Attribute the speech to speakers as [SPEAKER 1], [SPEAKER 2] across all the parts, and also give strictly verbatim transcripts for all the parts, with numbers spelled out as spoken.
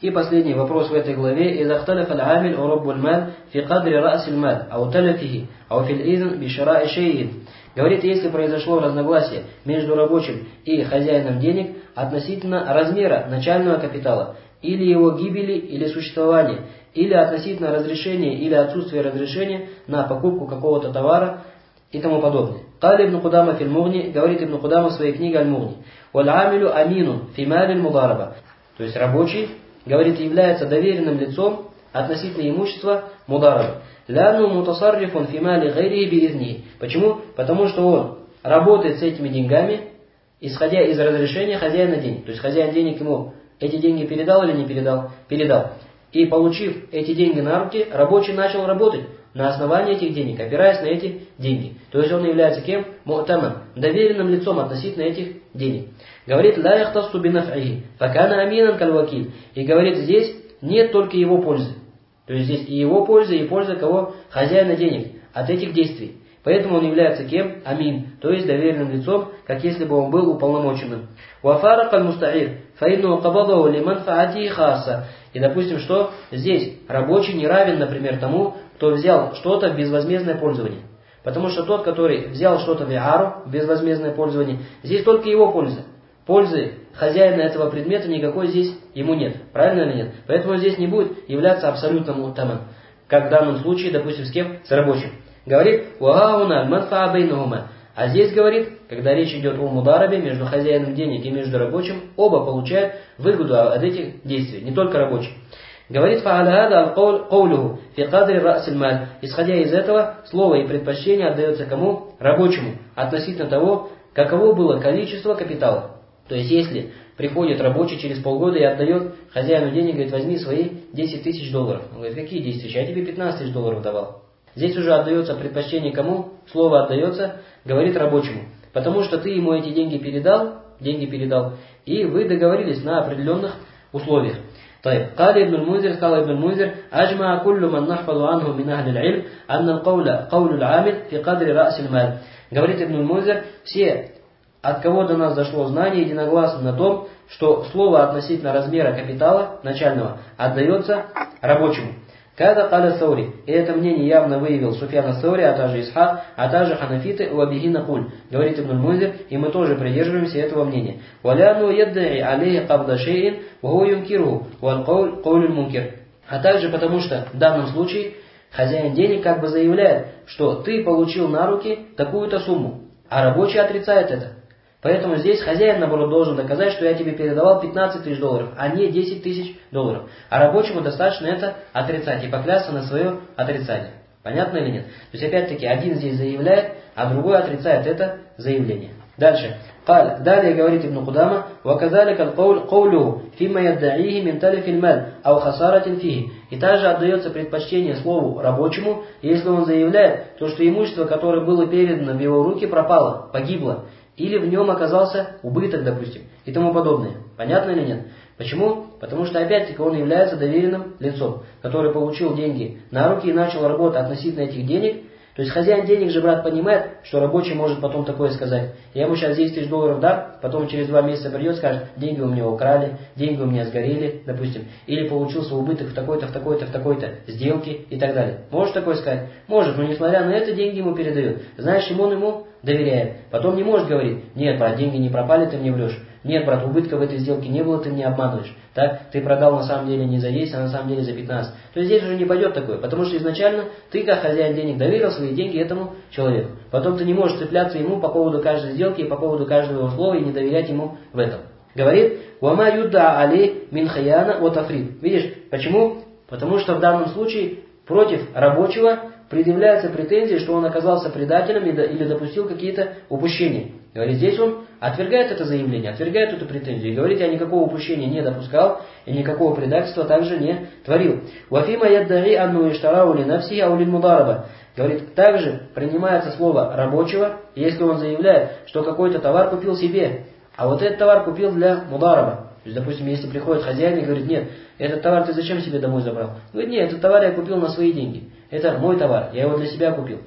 [SPEAKER 1] И последний вопрос в этой главе. إذا اختلف العامل ورب المال في قدر رأس المال أو تلفه أو في الإذن بشراء شيء. Говорит, если произошло разногласие между рабочим и хозяином денег относительно размера начального капитала, или его гибели, или существования, или относительно разрешения или отсутствия разрешения на покупку какого-то товара и тому подобное. Кали ибн Кудама фил Мугни, говорит ибн Кудама в своей книге Аль-Мугни. Валь амилю аминун фи малиль мудараба. То есть рабочий, говорит, является доверенным лицом относительно имущества мудараба. Ляну мутасаррифун фи мали гайри биизни. Почему? Потому что он работает с этими деньгами, исходя из разрешения хозяина денег. То есть хозяин денег ему эти деньги передал или не передал? Передал. И получив эти деньги на руки, рабочий начал работать на основании этих денег, опираясь на эти деньги. То есть он является кем? Му'таман, доверенным лицом относительно этих денег. Говорит, ла яхтассу бинаф'ихи, факана аминан калвакиль. И говорит, здесь нет только его пользы. То есть здесь и его польза, и польза кого? Хозяина денег от этих действий. Поэтому он является кем? Амин, то есть доверенным лицом, как если бы он был уполномоченным. Вафарак аль-мустаир, фаинну кабадаху лиманфаати хасса. И допустим, что здесь рабочий не равен, например, тому, кто взял что-то в безвозмездное пользование. Потому что тот, который взял что-то в иару, в безвозмездное пользование, здесь только его польза. Пользы хозяина этого предмета никакой здесь ему нет. Правильно или нет? Поэтому здесь не будет являться абсолютным му'таман. Как в данном случае, допустим, с кем? С рабочим. Говорит, «Вагауна манфаа бейнахума». А здесь говорит, когда речь идет о мударабе между хозяином денег и между рабочим, оба получают выгоду от этих действий, не только рабочий. Говорит, «Фа'аля каулюху фи кадри ра'силь маль». Исходя из этого, слово и предпочтение отдается кому? Рабочему, относительно того, каково было количество капитала. То есть, если приходит рабочий через полгода и отдает хозяину денег, говорит, возьми свои десять тысяч долларов. Он говорит, какие десять тысяч? Я тебе пятнадцать тысяч долларов давал. Здесь уже отдается предпочтение кому? Слово отдается, говорит рабочему. Потому что ты ему эти деньги передал, деньги передал, и вы договорились на определенных условиях. طيب قال ابن المنذر قال ابن المنذر أجمع كل من نحفظ عنه من أهل العلم أن القول قول العامل في قدر رأس المال. Говорит ибн Мунзир, все, от кого до нас дошло знание, единогласно на том, что слово относительно размера капитала начального отдается рабочему. Когда каля Саури, и это мнение явно выявил Суфьян ас-Саури, а также Исхак, а также ханафиты у абихи накуль, говорит ибн Мунзир, и мы тоже придерживаемся этого мнения. Валяну яддаи алейхи кабда шейин, ваху юмкиру, вал кауль каулюль мункир. А также потому что в данном случае хозяин денег как бы заявляет, что ты получил на руки такую-то сумму, а рабочий отрицает это. Поэтому здесь хозяин, наоборот, должен доказать, что я тебе передавал пятнадцать тысяч долларов, а не десять тысяч долларов. А рабочему достаточно это отрицать и поклясться на свое отрицание. Понятно или нет? То есть, опять-таки, один здесь заявляет, а другой отрицает это заявление. Дальше. Далее говорит ибн Кудама, وَكَذَلِكَ الْقَوْلُ قَوْلُهُ فِيمَّا يَدَّعِيهِ مِنْ تَلِفِ الْمَالِ أَوْ خَسَارَةٍ فِيهِ. И также отдается предпочтение слову рабочему, если он заявляет, то, что имущество, которое было передано в его руки, пропало, погибло. Или в нем оказался убыток, допустим, и тому подобное. Понятно или нет? Почему? Потому что, опять-таки, он является доверенным лицом, который получил деньги на руки и начал работать относительно этих денег. То есть хозяин денег же, брат, понимает, что рабочий может потом такое сказать. Я ему сейчас десять тысяч долларов дам, потом через два месяца придет, скажет, деньги у меня украли, деньги у меня сгорели, допустим. Или получился убыток в такой-то, в такой-то, в такой-то сделке и так далее. Может такое сказать? Может, но несмотря на это, деньги ему передают. Знаешь, ему он ему доверяет. Потом не может говорить, нет, брат, деньги не пропали, ты мне врешь. Нет, брат, убытка в этой сделке не было, ты меня обманываешь. Так, ты продал на самом деле не за десять, а на самом деле за пятнадцать. То есть здесь уже не пойдет такое, потому что изначально ты, как хозяин денег, доверил свои деньги этому человеку. Потом ты не можешь цепляться ему по поводу каждой сделки и по поводу каждого его слова и не доверять ему в этом. Говорит, «Вама юдда али мин хаяна от африд». Видишь, почему? Потому что в данном случае против рабочего предъявляются претензии, что он оказался предателем или допустил какие-то упущения. Говорит, здесь он отвергает это заявление, отвергает эту претензию и говорит, я никакого упущения не допускал и никакого предательства также не творил. Вафима яддаи анну иштарау ли нафси аулин мудараба. Говорит, также принимается слово рабочего, если он заявляет, что какой-то товар купил себе, а вот этот товар купил для мудараба. То есть, допустим, если приходит хозяин и говорит, нет, этот товар ты зачем себе домой забрал? Говорит, нет, этот товар я купил на свои деньги. Это мой товар, я его для себя купил.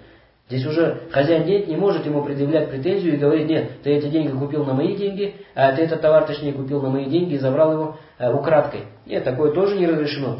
[SPEAKER 1] Здесь уже хозяин денег не может ему предъявлять претензию и говорить: нет, ты эти деньги купил на мои деньги, а ты этот товар, точнее, купил на мои деньги и забрал его э, украдкой. Нет, такое тоже не разрешено.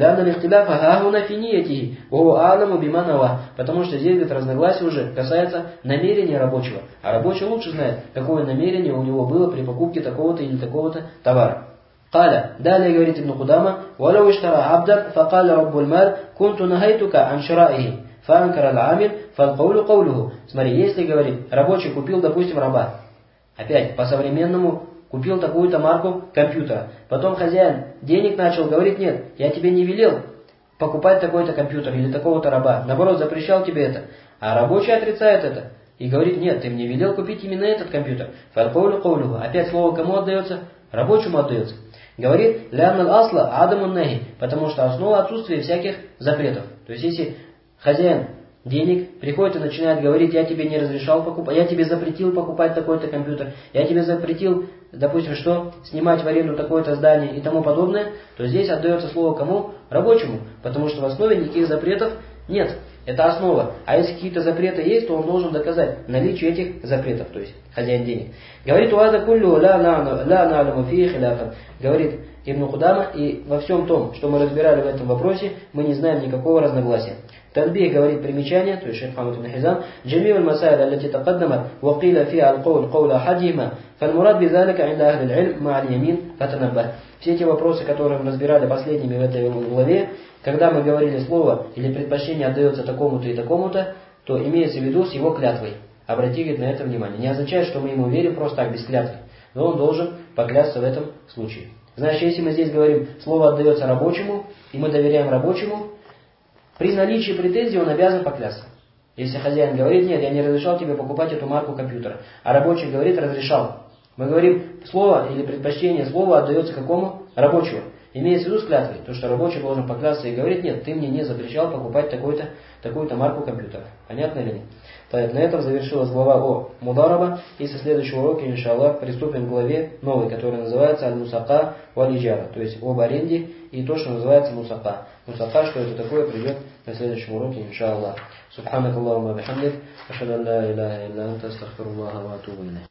[SPEAKER 1] Потому что здесь, говорит, разногласие уже касается намерения рабочего. А рабочий лучше знает, какое намерение у него было при покупке такого-то или такого-то товара. قال, далее говорит Ибн Кудама: ولو اشترى عبدا فقال رب المال كنت نهيتك عن شرائه فأنكر العامل فالقول قوله. Смотри, если, говорит, рабочий купил, допустим, раба, опять по-современному купил такую-то марку компьютера, потом хозяин денег начал говорить: нет, я тебе не велел покупать такой-то компьютер или такого-то раба, наоборот, запрещал тебе это. А рабочий отрицает это и говорит: нет, ты мне велел купить именно этот компьютер. فالقول قوله. Опять слово кому отдается? Рабочему отдается. Говорит: лянал асла адамун нахи, потому что основа отсутствия всяких запретов. То есть если хозяин денег приходит и начинает говорить: я тебе не разрешал покупать, я тебе запретил покупать такой-то компьютер, я тебе запретил, допустим, что, снимать в аренду такое-то здание и тому подобное, то здесь отдается слово кому? Рабочему, потому что в основе никаких запретов нет. Это основа. А если какие-то запреты есть, то он должен доказать наличие этих запретов, то есть хозяин денег. Говорит: уаза куллю ла на'ламу фии хиляфан. Говорит Ибн Кудама, и во всем том, что мы разбирали в этом вопросе, мы не знаем никакого разногласия. Танбих, говорит, примечание, то есть Шейх Хамад ибн Хизам: джами'у аль-масаиль аллати тақаддамат ва қила фиха аль-қаул қаула ахадихима фаль-мурад бизалика инда ахли аль-илм ма'аль ямин фатанаббах. Все эти вопросы, которые мы разбирали последними в этой главе, когда мы говорили слово или предпочтение отдается такому-то и такому-то, то имеется в виду с его клятвой. Обрати, говорит, на это внимание. Не означает, что мы ему верим просто так, без клятвы. Но он должен поклясться в этом случае. Значит, если мы здесь говорим, слово отдается рабочему, и мы доверяем рабочему, при наличии претензий он обязан поклясться. Если хозяин говорит: нет, я не разрешал тебе покупать эту марку компьютера, а рабочий говорит: разрешал. Мы говорим, слово или предпочтение слова отдается какому? Рабочему. Имеется в виду с клятвой, то что рабочий должен поклясться и говорить: нет, ты мне не запрещал покупать такую-то такую-то марку компьютера. Понятно или нет? Так, на этом завершилась глава о мудараба, и со следующего урока, иншаллах, приступим к главе новой, которая называется аль-мусака валь-иджара, то есть об аренде и то, что называется мусака. Мусака, что это такое, придет на следующем уроке, иншаллах. Субханак Аллахумма бихамдик, ашхаду ан ла иляха илля анта, астагфируллаха ва атубу илейх.